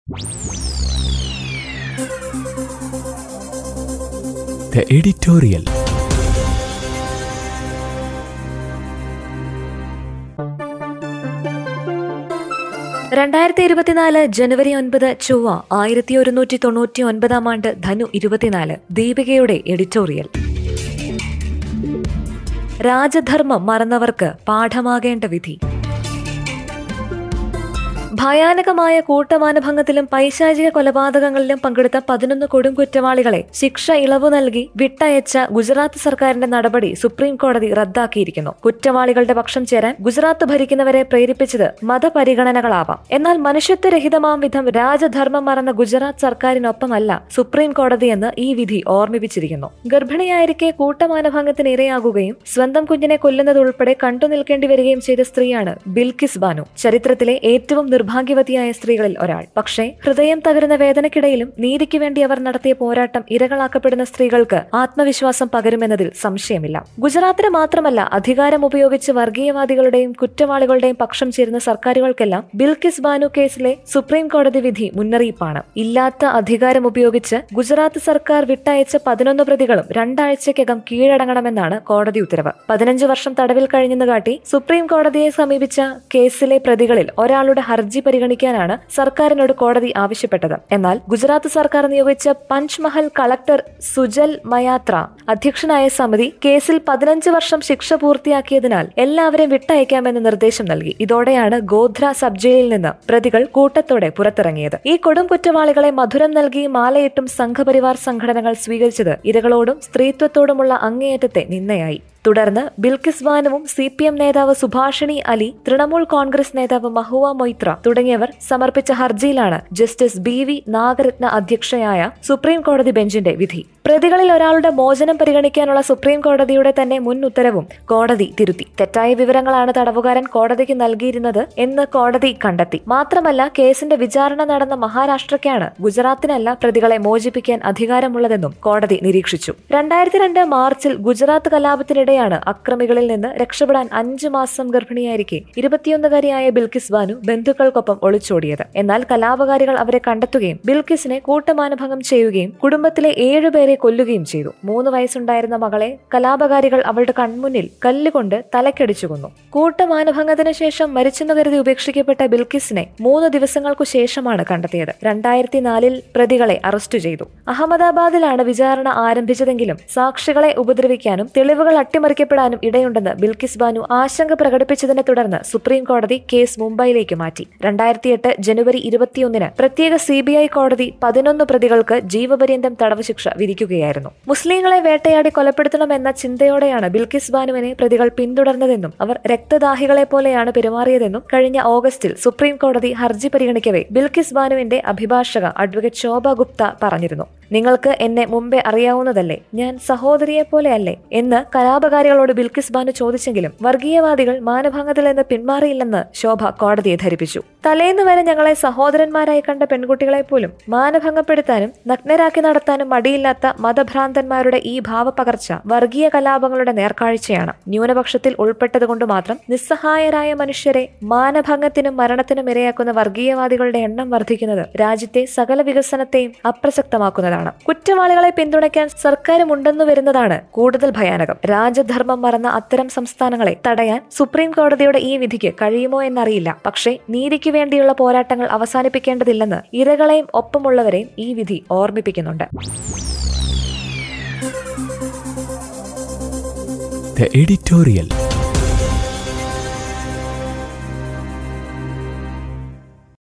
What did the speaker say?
The editorial. ജനുവരി 9 ചൊവ്വ 1199 ധനു 24 ദീപികയുടെ editorial. രാജധർമ്മം മറന്നവർക്ക് പാഠമാകേണ്ട വിധി. ഭയാനകമായ കൂട്ടമാനഭംഗത്തിലും പൈശാചിക കൊലപാതകങ്ങളിലും പങ്കെടുത്ത 11 കൊടും കുറ്റവാളികളെ ശിക്ഷ ഇളവു നൽകി വിട്ടയച്ച ഗുജറാത്ത് സർക്കാരിന്റെ നടപടി സുപ്രീം കോടതി റദ്ദാക്കിയിരിക്കുന്നു. കുറ്റവാളികളുടെ പക്ഷം ചേരാൻ ഗുജറാത്ത് ഭരിക്കുന്നവരെ പ്രേരിപ്പിച്ചത് മതപരിഗണനകളാവാം. എന്നാൽ മനുഷ്യത്വരഹിതമാം വിധം രാജധർമ്മം മറന്ന ഗുജറാത്ത് സർക്കാരിനൊപ്പമല്ല സുപ്രീം കോടതിയെന്ന് ഈ വിധി ഓർമ്മിപ്പിച്ചിരിക്കുന്നു. ഗർഭിണിയായിരിക്കെ കൂട്ടമാനഭംഗത്തിന് ഇരയാകുകയും സ്വന്തം കുഞ്ഞിനെ കൊല്ലുന്നതുൾപ്പെടെ കണ്ടുനിൽക്കേണ്ടി വരികയും ചെയ്ത സ്ത്രീയാണ് ബിൽക്കിസ് ബാനു. ചരിത്രത്തിലെ ഏറ്റവും നിർഭാഗ്യവതിയായ സ്ത്രീകളിൽ ഒരാൾ. പക്ഷേ ഹൃദയം തകരുന്ന വേദനയ്ക്കിടയിലും നീതിക്ക് വേണ്ടി അവർ നടത്തിയ പോരാട്ടം ഇരകളാക്കപ്പെടുന്ന സ്ത്രീകൾക്ക് ആത്മവിശ്വാസം പകരുമെന്നതിൽ സംശയമില്ല. ഗുജറാത്തിന് മാത്രമല്ല, അധികാരം ഉപയോഗിച്ച് വർഗീയവാദികളുടെയും കുറ്റവാളികളുടെയും പക്ഷം ചേരുന്ന സർക്കാരുകൾക്കെല്ലാം ബിൽക്കിസ് ബാനു കേസിലെ സുപ്രീം കോടതി വിധി മുന്നറിയിപ്പാണ്. ഇല്ലാത്ത അധികാരം ഉപയോഗിച്ച് ഗുജറാത്ത് സർക്കാർ വിട്ടയച്ച 11 പ്രതികളും 2 ആഴ്ചയ്ക്കകം കീഴടങ്ങണമെന്നാണ് കോടതി ഉത്തരവ്. 15 വർഷം തടവിൽ കഴിഞ്ഞെന്ന് കാട്ടി സുപ്രീം കോടതിയെ സമീപിച്ച കേസിലെ പ്രതികളിൽ ഒരാളുടെ ഹർജി പരിഗണിക്കാനാണ് സർക്കാരിനോട് കോടതി ആവശ്യപ്പെട്ടത്. എന്നാൽ ഗുജറാത്ത് സർക്കാർ നിയോഗിച്ച പഞ്ച്മഹൽ കളക്ടർ സുജൽ മയാത്ര അധ്യക്ഷനായ സമിതി കേസിൽ 15 വർഷം ശിക്ഷ പൂർത്തിയാക്കിയതിനാൽ എല്ലാവരെയും വിട്ടയക്കാമെന്ന് നിർദ്ദേശം നൽകി. ഇതോടെയാണ് ഗോധ്ര സബ് ജയിലിൽ നിന്ന് പ്രതികൾ കൂട്ടത്തോടെ പുറത്തിറങ്ങിയത്. ഈ കൊടും കുറ്റവാളികളെ മധുരം നൽകി മാലയിട്ടും സംഘപരിവാർ സംഘടനകൾ സ്വീകരിച്ചത് ഇരകളോടും സ്ത്രീത്വത്തോടുമുള്ള അങ്ങേയറ്റത്തെ നിന്ദയായി. തുടർന്ന് ബിൽക്കിസ് ബാനുവും CPM നേതാവ് സുഭാഷിണി അലി, തൃണമൂൽ കോൺഗ്രസ് നേതാവ് മഹുവ മൊയ്ത്ര തുടങ്ങിയവർ സമർപ്പിച്ച ഹർജിയിലാണ് ജസ്റ്റിസ് BV നാഗരത്ന അധ്യക്ഷയായ സുപ്രീം കോടതി ബെഞ്ചിന്റെ വിധി. പ്രതികളിൽ ഒരാളുടെ മോചനം പരിഗണിക്കാനുള്ള സുപ്രീം കോടതിയുടെ തന്നെ മുൻ ഉത്തരവും കോടതി തിരുത്തി. തെറ്റായ വിവരങ്ങളാണ് തടവുകാരൻ കോടതിക്ക് നൽകിയിരുന്നത് എന്ന് കോടതി കണ്ടെത്തി. മാത്രമല്ല, കേസിന്റെ വിചാരണ നടന്ന മഹാരാഷ്ട്രയ്ക്കാണ്, ഗുജറാത്തിനല്ല പ്രതികളെ മോചിപ്പിക്കാൻ അധികാരമുള്ളതെന്നും കോടതി നിരീക്ഷിച്ചു. 2002 മാർച്ചിൽ ഗുജറാത്ത് കലാപത്തിനിടെ അക്രമികളിൽ നിന്ന് രക്ഷപ്പെടാൻ 5 മാസം ഗർഭിണിയായിരിക്കെ 21-കാരിയായ ബിൽക്കിസ് ബാനു ബന്ധുക്കൾക്കൊപ്പം ഒളിച്ചോടിയത്. എന്നാൽ കലാപകാരികൾ അവരെ കണ്ടെത്തുകയും ബിൽക്കിസിനെ കൂട്ടമാനഭംഗം ചെയ്യുകയും കുടുംബത്തിലെ 7 പേരെ കൊല്ലുകയും ചെയ്തു. 3 വയസ്സുണ്ടായിരുന്ന മകളെ കലാപകാരികൾ അവളുടെ കൺമുന്നിൽ കല്ലുകൊണ്ട് തലക്കടിച്ചു കൊന്നു. കൂട്ടമാനഭംഗത്തിന് ശേഷം മരിച്ചെന്നു കരുതി ഉപേക്ഷിക്കപ്പെട്ട ബിൽക്കിസിനെ 3 ദിവസങ്ങൾക്കു ശേഷമാണ് കണ്ടെത്തിയത്. 2004 പ്രതികളെ അറസ്റ്റ് ചെയ്തു. അഹമ്മദാബാദിലാണ് വിചാരണ ആരംഭിച്ചതെങ്കിലും സാക്ഷികളെ ഉപദ്രവിക്കാനും തെളിവുകൾ അട്ടിമറിക്കപ്പെടാനും ഇടയുണ്ടെന്ന് ബിൽക്കിസ് ബാനു ആശങ്ക പ്രകടിപ്പിച്ചതിനെ തുടർന്ന് സുപ്രീം കോടതി കേസ് മുംബൈയിലേക്ക് മാറ്റി. 2008 ജനുവരി 21 പ്രത്യേക CBI കോടതി 11 പ്രതികൾക്ക് ജീവപര്യന്തം തടവ് ശിക്ഷ വിധിക്കുകയായിരുന്നു. മുസ്ലിങ്ങളെ വേട്ടയാടി കൊലപ്പെടുത്തണമെന്ന ചിന്തയോടെയാണ് ബിൽക്കിസ് ബാനുവിനെ പ്രതികൾ പിന്തുടർന്നതെന്നും അവർ രക്തദാഹികളെ പോലെയാണ് പെരുമാറിയതെന്നും കഴിഞ്ഞ ഓഗസ്റ്റിൽ സുപ്രീം കോടതി ഹർജി പരിഗണിക്കവേ ബിൽക്കിസ് ബാനുവിന്റെ അഭിഭാഷക അഡ്വക്കേറ്റ് ശോഭ ഗുപ്ത പറഞ്ഞിരുന്നു. നിങ്ങൾക്ക് എന്നെ മുമ്പേ അറിയാവുന്നതല്ലേ, ഞാൻ സഹോദരിയെ പോലെയല്ലേ എന്ന് കലാപകാരികളോട് ബിൽക്കിസ് ബാനു ചോദിച്ചെങ്കിലും വർഗീയവാദികൾ മാനഭംഗത്തിൽ നിന്ന് പിന്മാറിയില്ലെന്ന് ശോഭ കോടതിയെ ധരിപ്പിച്ചു. തലേന്ന് വരെ ഞങ്ങളെ സഹോദരന്മാരായി കണ്ട പെൺകുട്ടികളെ പോലും മാനഭംഗപ്പെടുത്താനും നഗ്നരാക്കി നടത്താനും മടിയില്ലാത്ത മതഭ്രാന്തന്മാരുടെ ഈ ഭാവപകർച്ച വർഗീയ കലാപങ്ങളുടെ നേർക്കാഴ്ചയാണ്. ന്യൂനപക്ഷത്തിൽ ഉൾപ്പെട്ടതുകൊണ്ട് മാത്രം നിസ്സഹായരായ മനുഷ്യരെ മാനഭംഗത്തിനും മരണത്തിനും ഇരയാക്കുന്ന വർഗീയവാദികളുടെ എണ്ണം വർദ്ധിക്കുന്നത് രാജ്യത്തെ സകല വികസനത്തെയും അപ്രസക്തമാക്കുന്നതാണ്. കുറ്റവാളികളെ പിന്തുണയ്ക്കാൻ സർക്കാരുമുണ്ടെന്നു വരുന്നതാണ് കൂടുതൽ ഭയാനകം. രാജധർമ്മം മറന്ന അത്തരം സംസ്ഥാനങ്ങളെ തടയാൻ സുപ്രീം കോടതിയുടെ ഈ വിധിക്ക് കഴിയുമോ എന്നറിയില്ല. പക്ഷേ നീതിക്ക് വേണ്ടിയുള്ള പോരാട്ടങ്ങൾ അവസാനിപ്പിക്കേണ്ടതില്ലെന്ന് ഇരകളെയും ഒപ്പമുള്ളവരെയും ഈ വിധി ഓർമ്മിപ്പിക്കുന്നുണ്ട്. The editorial.